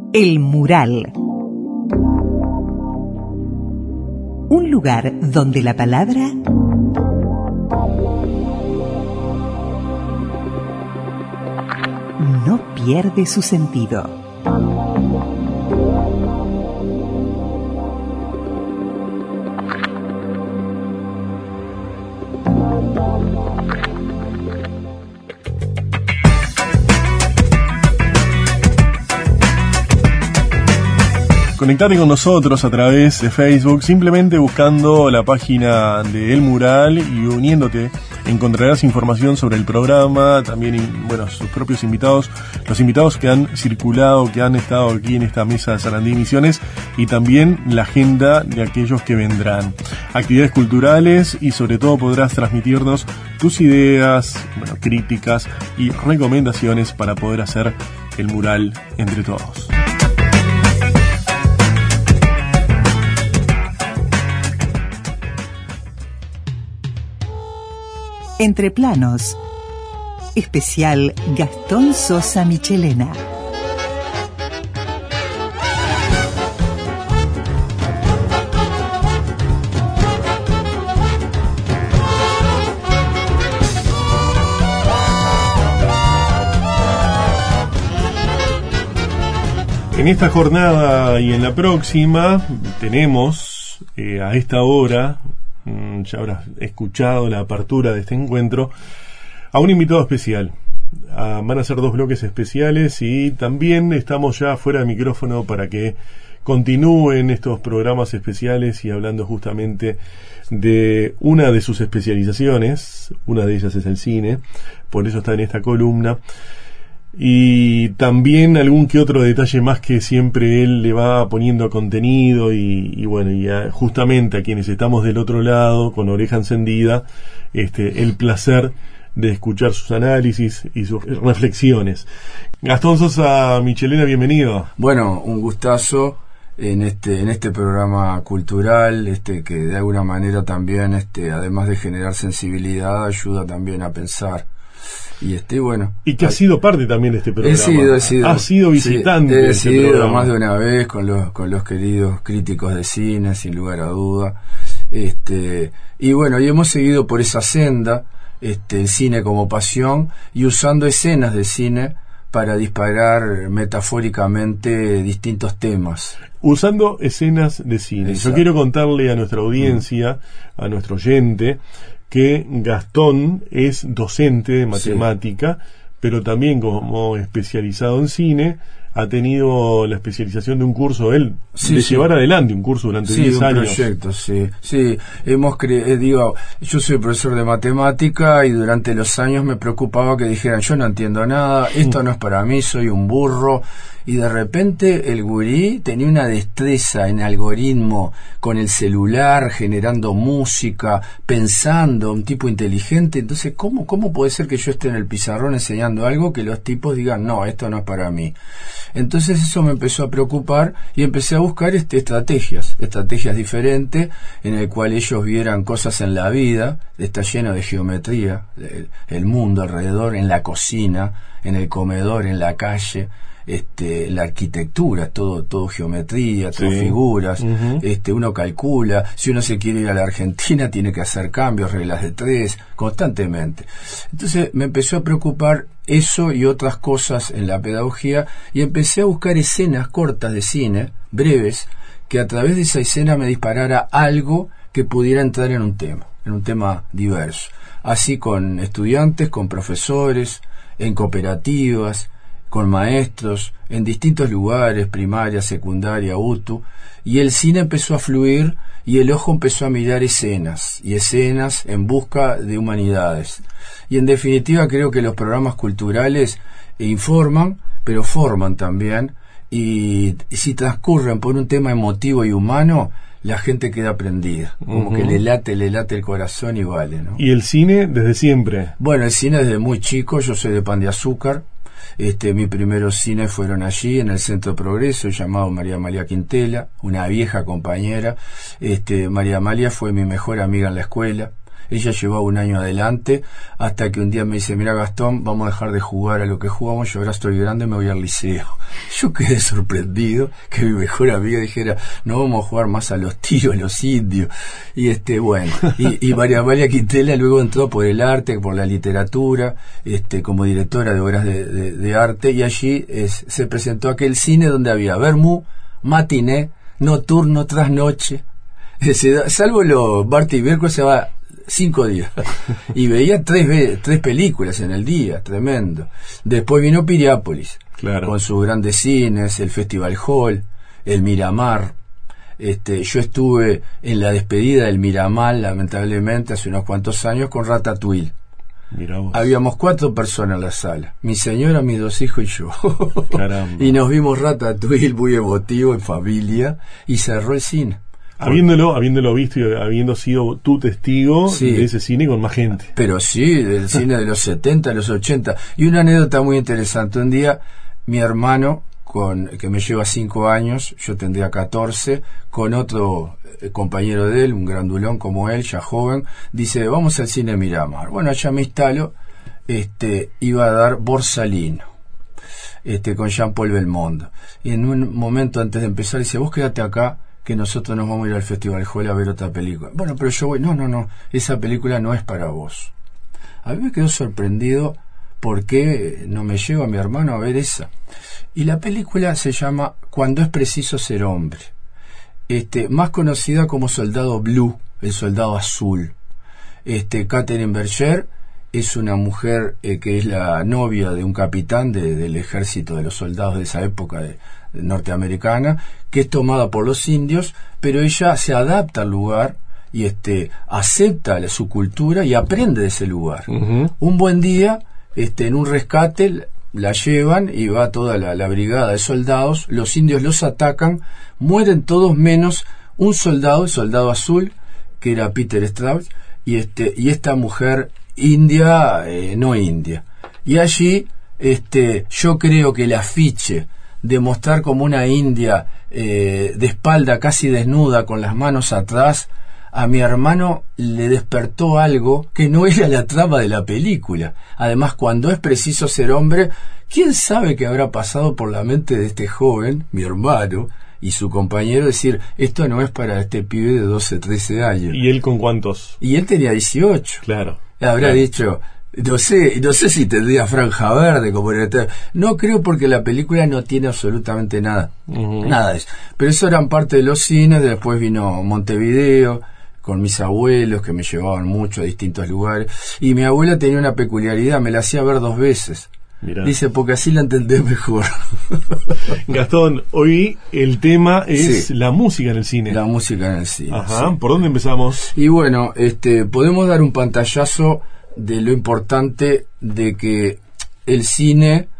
El Mural. Un lugar donde la palabra no pierde su sentido. Conectate con nosotros a través de Facebook, simplemente buscando la página de El Mural y uniéndote. Encontrarás información sobre el programa, también, sus propios invitados, los invitados que han circulado, que han estado aquí en esta mesa de Sarandí Misiones, y también la agenda de aquellos que vendrán. Actividades culturales y sobre todo podrás transmitirnos tus ideas, críticas y recomendaciones para poder hacer el mural entre todos. Entre Planos, especial Gastón Sosa Michelena. En esta jornada y en la próxima tenemos a esta hora, ya habrás escuchado la apertura de este encuentro, a un invitado especial. Van a ser 2 bloques especiales y también estamos ya fuera de micrófono para que continúen estos programas especiales y hablando justamente de una de sus especializaciones. Una de ellas es el cine, por eso está en esta columna. Y también algún que otro detalle más que siempre él le va poniendo contenido justamente a quienes estamos del otro lado con oreja encendida, el placer de escuchar sus análisis y sus reflexiones. Gastón Sosa Michelena, bienvenido. Bueno, un gustazo en este programa cultural, que de alguna manera también, además de generar sensibilidad, ayuda también a pensar. Y que ha sido parte también de este programa. Has sido visitante. Sí, he sido más de una vez con los queridos críticos de cine, sin lugar a duda. Y hemos seguido por esa senda, el cine como pasión, y usando escenas de cine para disparar metafóricamente distintos temas. Usando escenas de cine. Exacto. Yo quiero contarle a nuestra audiencia, a nuestro oyente, que Gastón es docente de matemática, pero también como especializado en cine, ha tenido la especialización de un curso, llevar adelante un curso durante 10 años. Sí, un proyecto, sí. Yo soy profesor de matemática y durante los años me preocupaba que dijeran, yo no entiendo nada, esto no es para mí, soy un burro. Y de repente el gurí tenía una destreza en algoritmo con el celular, generando música, pensando, un tipo inteligente. Entonces, ¿cómo puede ser que yo esté en el pizarrón enseñando algo que los tipos digan, no, esto no es para mí? Entonces eso me empezó a preocupar y empecé a buscar estrategias diferentes en el cual ellos vieran cosas en la vida. Está lleno de geometría, el mundo alrededor, en la cocina, en el comedor, en la calle. La arquitectura, todo geometría, todo figuras. Uno calcula, si uno se quiere ir a la Argentina tiene que hacer cambios, reglas de 3, constantemente. Entonces me empezó a preocupar eso y otras cosas en la pedagogía, y empecé a buscar escenas cortas de cine, breves, que a través de esa escena me disparara algo que pudiera entrar en un tema diverso. Así con estudiantes, con profesores, en cooperativas, con maestros, en distintos lugares, primaria, secundaria, UTU, y el cine empezó a fluir y el ojo empezó a mirar escenas en busca de humanidades. Y en definitiva creo que los programas culturales informan, pero forman también, y si transcurren por un tema emotivo y humano, la gente queda prendida, como que le late el corazón y vale, ¿no? ¿Y el cine desde siempre? Bueno, el cine desde muy chico. Yo soy de Pan de Azúcar. Mis primeros cines fueron allí, en el Centro Progreso, llamado María Amalia Quintela, una vieja compañera. María Amalia fue mi mejor amiga en la escuela. ella llevaba un año adelante, hasta que un día me dice, mira Gastón, vamos a dejar de jugar a lo que jugamos, yo ahora estoy grande, me voy al liceo. Yo quedé sorprendido que mi mejor amiga dijera, no vamos a jugar más a los tiros, a los indios. Y bueno, y María Quintela luego entró por el arte, por la literatura, como directora de obras de arte, y allí se presentó aquel cine donde había vermú, matiné, nocturno, trasnoche. Salvo los Barty Berko, se va 5 días y veía 3 películas en el día, tremendo. Después vino Piriápolis, claro, con sus grandes cines, el Festival Hall, el Miramar. Yo estuve en la despedida del Miramar, lamentablemente, hace unos cuantos años, con Ratatouille. Habíamos 4 personas en la sala, mi señora, mis 2 hijos y yo. Caramba. Y nos vimos Ratatouille muy emotivo, en familia, y cerró el cine. Habiéndolo visto y habiendo sido tu testigo, sí, de ese cine con más gente. Pero sí, del cine de los 70, de los 80. Y una anécdota muy interesante. Un día, mi hermano, que me lleva 5 años, yo tendría 14, con otro compañero de él, un grandulón como él, ya joven, dice, vamos al cine Miramar. Bueno, allá me instalo, iba a dar Borsalino, con Jean-Paul Belmondo. Y en un momento antes de empezar, dice, vos quédate acá, que nosotros nos vamos a ir al Festival Hall a ver otra película. Bueno, pero yo voy, no, esa película no es para vos. A mí me quedó sorprendido por qué no me llevo a mi hermano a ver esa. Y la película se llama Cuando es preciso ser hombre, más conocida como Soldado Blue, el soldado azul. Catherine Berger es una mujer que es la novia de un capitán del ejército de los soldados de esa época norteamericana, que es tomada por los indios, pero ella se adapta al lugar y acepta su cultura y aprende de ese lugar. Uh-huh. Un buen día, en un rescate, la llevan y va toda la brigada de soldados, los indios los atacan, mueren todos menos un soldado, el soldado azul, que era Peter Strauss, y esta mujer india, no india. Y allí, yo creo que el afiche de mostrar como una india de espalda casi desnuda con las manos atrás, a mi hermano le despertó algo que no era la trama de la película. Además, cuando es preciso ser hombre, ¿quién sabe qué habrá pasado por la mente de este joven, mi hermano, y su compañero, decir, esto no es para este pibe de 12, 13 años? ¿Y él con cuántos? Y él tenía 18. Claro. Habrá dicho, no sé si tendría franja verde como en el... No creo, porque la película no tiene absolutamente nada. Uh-huh. Nada de eso. Pero eso eran parte de los cines. Después vino Montevideo, con mis abuelos, que me llevaban mucho a distintos lugares. Y mi abuela tenía una peculiaridad, me la hacía ver 2 veces. Mirá. Dice, porque así la entendés mejor. Gastón, hoy el tema es la música en el cine. La música en el cine. Ajá, sí. ¿Por dónde empezamos? Y bueno, podemos dar un pantallazo de lo importante de que el cine,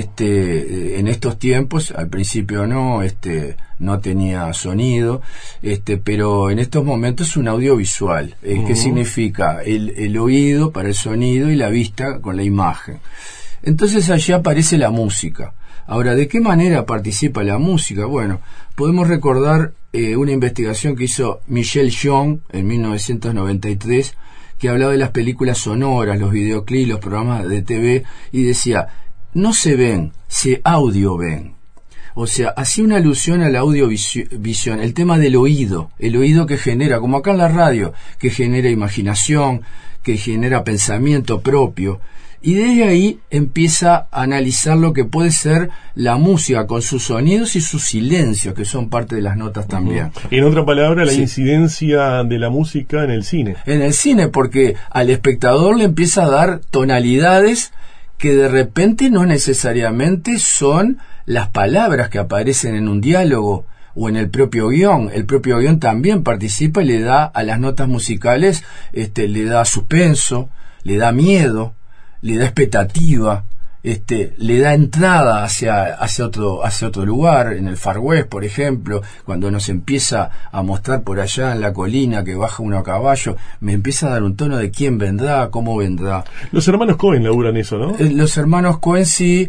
en estos tiempos, al principio no tenía sonido, pero en estos momentos es un audiovisual. Uh-huh. ¿Qué significa? El oído para el sonido y la vista con la imagen. Entonces allí aparece la música. Ahora, ¿de qué manera participa la música? Bueno, podemos recordar una investigación que hizo Michel Young en 1993, que hablaba de las películas sonoras, los videoclips, los programas de TV, y decía, no se ven, se audio ven. O sea, hacía una alusión a la audiovisión, el tema del oído, el oído que genera, como acá en la radio, que genera imaginación, que genera pensamiento propio. Y desde ahí empieza a analizar lo que puede ser la música con sus sonidos y sus silencios, que son parte de las notas también. En otra palabra, la incidencia de la música en el cine. En el cine, porque al espectador le empieza a dar tonalidades que de repente no necesariamente son las palabras que aparecen en un diálogo o en el propio guión. El propio guión también participa y le da a las notas musicales, le da suspenso, le da miedo, le da expectativa, le da entrada hacia otro lugar. En el Far West, por ejemplo, cuando nos empieza a mostrar por allá en la colina que baja uno a caballo, me empieza a dar un tono de quién vendrá, cómo vendrá. Los hermanos Coen laburan eso, ¿no? Los hermanos Coen sí,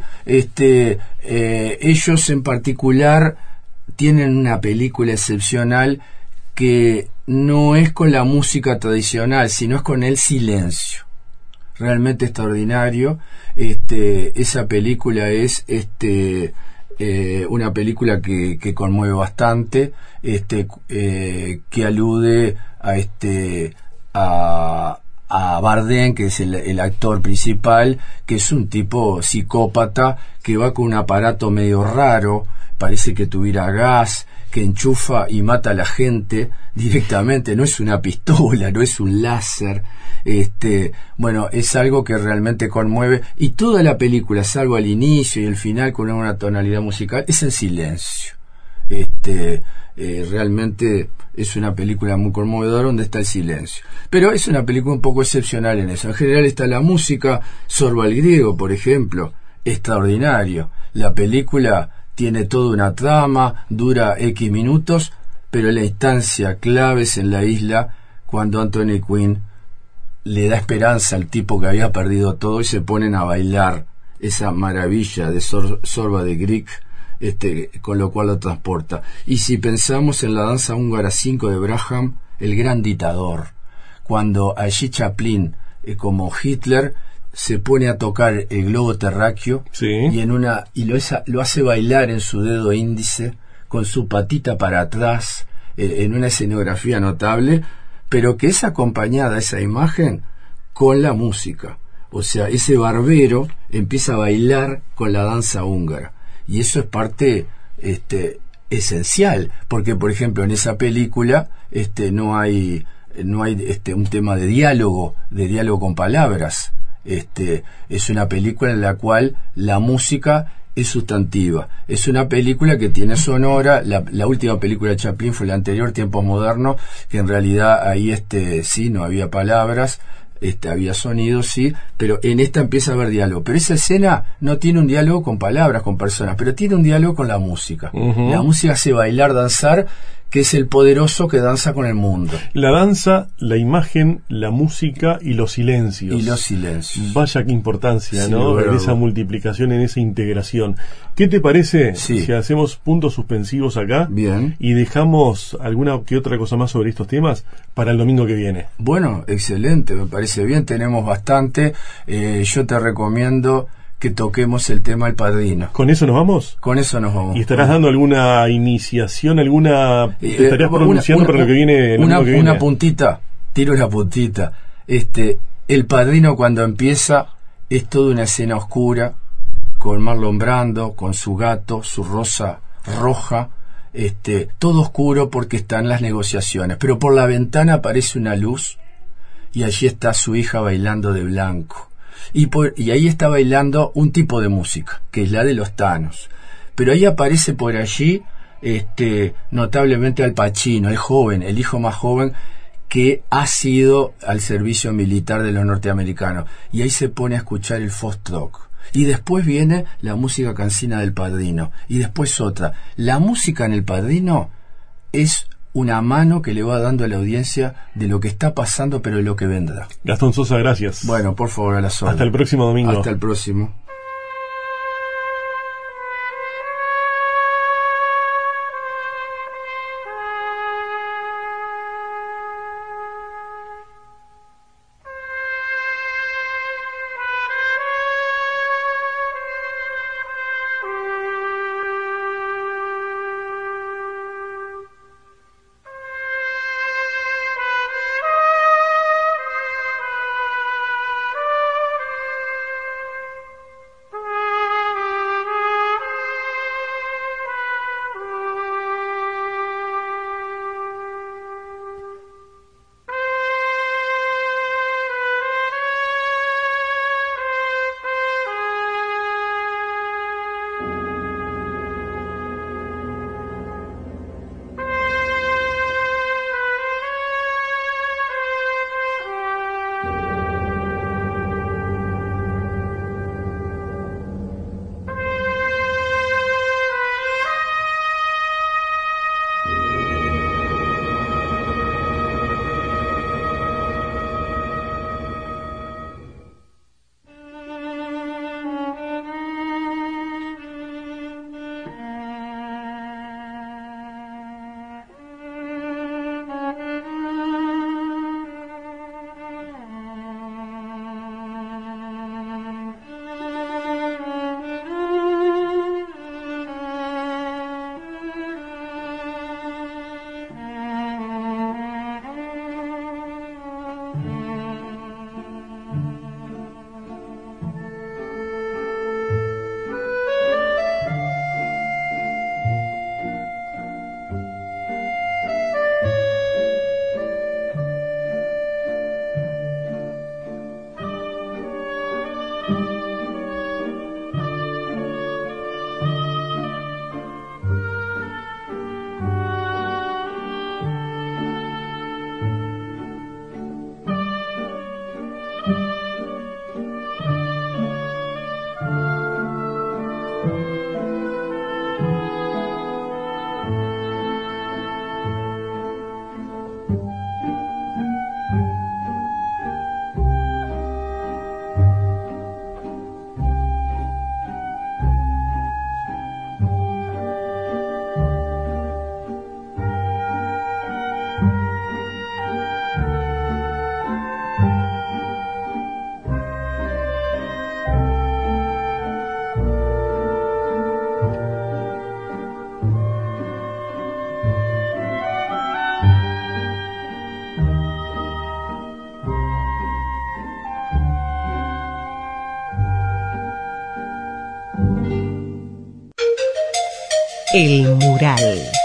ellos en particular tienen una película excepcional que no es con la música tradicional, sino es con el silencio. Realmente extraordinario. Esa película es una película que conmueve bastante, que alude a Bardem, que es el actor principal, que es un tipo psicópata que va con un aparato medio raro, parece que tuviera gas, que enchufa y mata a la gente directamente. No es una pistola, no es un láser. Bueno, es algo que realmente conmueve, y toda la película, salvo al inicio y el final con una tonalidad musical, es el silencio. Realmente es una película muy conmovedora donde está el silencio, pero es una película un poco excepcional en eso. En general está la música. Sorba el griego, por ejemplo, extraordinario. La película tiene toda una trama, dura X minutos, pero la instancia clave es en la isla, cuando Anthony Quinn le da esperanza al tipo que había perdido todo y se ponen a bailar esa maravilla de Sorba de Grieg, con lo cual lo transporta. Y si pensamos en la danza húngara 5 de Braham, El gran dictador, cuando allí Chaplin, como Hitler, se pone a tocar el globo terráqueo, sí, y lo hace bailar en su dedo índice, con su patita para atrás, en una escenografía notable, pero que es acompañada esa imagen con la música. O sea, ese barbero empieza a bailar con la danza húngara. Y eso es parte esencial, porque por ejemplo en esa película no hay un tema de diálogo con palabras. Es una película en la cual la música es sustantiva. Es una película que tiene sonora. La última película de Chaplin fue la anterior, Tiempos Modernos, que en realidad ahí sí no había palabras, había sonido, sí, pero en esta empieza a haber diálogo. Pero esa escena no tiene un diálogo con palabras, con personas, pero tiene un diálogo con la música. Uh-huh. La música hace bailar, danzar, que es el poderoso que danza con el mundo. La danza, la imagen, la música y los silencios. Vaya qué importancia, sí, ¿no? En esa multiplicación, en esa integración. ¿Qué te parece si hacemos puntos suspensivos acá? Bien. Y dejamos alguna que otra cosa más sobre estos temas para el domingo que viene? Bueno, excelente, me parece bien. Tenemos bastante. Yo te recomiendo que toquemos el tema El Padrino. ¿Con eso nos vamos? Con eso nos vamos. ¿Y estarás dando alguna iniciación, te estarías pronunciando para lo que viene? Una puntita, tiro la puntita. El Padrino, cuando empieza, es toda una escena oscura, con Marlon Brando, con su gato, su rosa roja, todo oscuro porque están las negociaciones, pero por la ventana aparece una luz y allí está su hija bailando de blanco. Y ahí está bailando un tipo de música, que es la de los Thanos. Pero ahí aparece por allí, notablemente Al Pacino, el hijo más joven, que ha sido al servicio militar de los norteamericanos. Y ahí se pone a escuchar el foxtrot. Y después viene la música cansina del Padrino. Y después otra. La música en El Padrino es una mano que le va dando a la audiencia de lo que está pasando, pero de lo que vendrá. Gastón Sosa, gracias. Bueno, por favor, a la zona. Hasta el próximo domingo. Hasta el próximo. El mural.